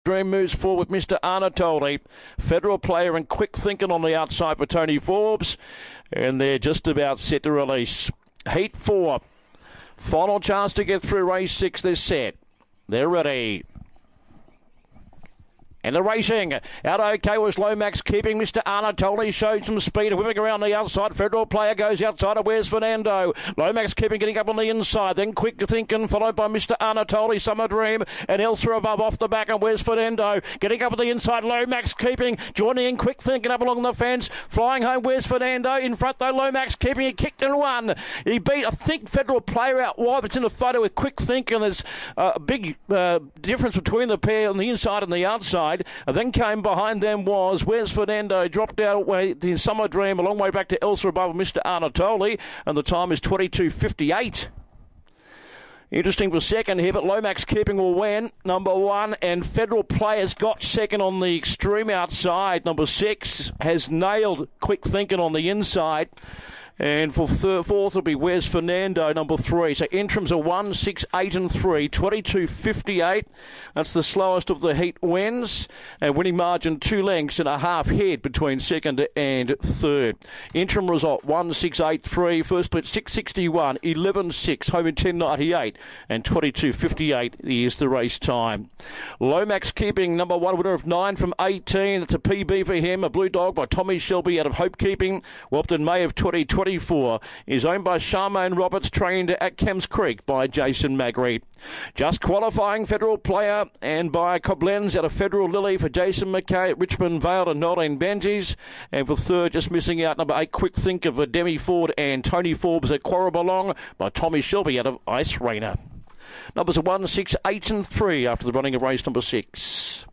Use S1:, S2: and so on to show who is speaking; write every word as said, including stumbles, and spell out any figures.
S1: Dream moves forward, Mister Anatoly. Federal Player and Quick Thinking on the outside for Tony Forbes. And they're just about set to release. Heat four. Final chance to get through race six. They're set. They're ready. And the racing, out okay was Lomax, keeping Mister Anatoly, showed some speed, whipping around the outside. Federal Player goes outside of Where's Fernando. Lomax keeping, getting up on the inside, then Quick Thinking, followed by Mister Anatoly, Summer Dream, and Elsa above off the back, and Where's Fernando, getting up on the inside. Lomax keeping, joining in Quick Thinking up along the fence, flying home. Where's Fernando in front though? Lomax keeping, he kicked and won. He beat, I think, Federal Player out wide, but it's in the photo with Quick Thinking. There's uh, a big uh, difference between the pair on the inside and the outside. And then came behind them was Where's Fernando, dropped out away the Summer Dream, a long way back to Elsa above Mister Anatoly, and the time is twenty-two fifty-eight. Interesting for second here, but Lomax keeping will win, number one, and Federal Players got second on the extreme outside. Number six has nailed Quick Thinking on the inside. And for third, fourth will be Where's Fernando, number three. So interims are one, six, eight and three, twenty-two fifty-eight. That's the slowest of the heat wins. And winning margin two lengths and a half head between second and third. Interim result one, six, eight, three. First split six sixty-one, eleven, six, home in ten ninety-eight. And twenty-two fifty-eight is the race time. Lomax keeping number one, winner of nine from eighteen. That's a P B for him. A Blue Dog by Tommy Shelby out of Hope Keeping. Whelpton May of twenty twenty-four is owned by Charmaine Roberts, trained at Kemps Creek by Jason Magritte. Just qualifying Federal Player and by Coblenz out of Federal Lily for Jason McKay at Richmond Vale and Nolene Benjis. And for third, just missing out, number eight, Quick Think of Demi Ford and Tony Forbes at Quarraballong by Tommy Shelby out of Ice Rainer. Numbers are one, six, eight and three after the running of race number six.